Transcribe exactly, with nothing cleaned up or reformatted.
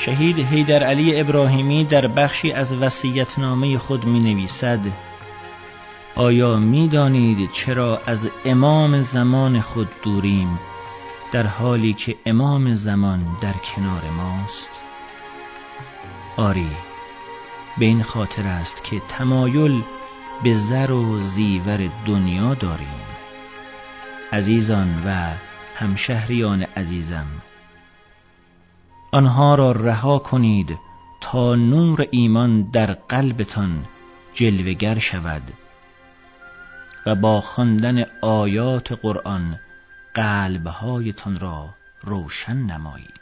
شهید حیدر علی ابراهیمی در بخشی از وصیت‌نامه خود می نویسد: آیا می دانید چرا از امام زمان خود دوریم در حالی که امام زمان در کنار ماست؟ آری، به این خاطر است که تمایل به زر و زیور دنیا داریم. عزیزان و همشهریان عزیزم، آنها را رها کنید تا نور ایمان در قلبتان جلوه‌گر شود و با خواندن آیات قرآن قلبهایتان را روشن نمایید.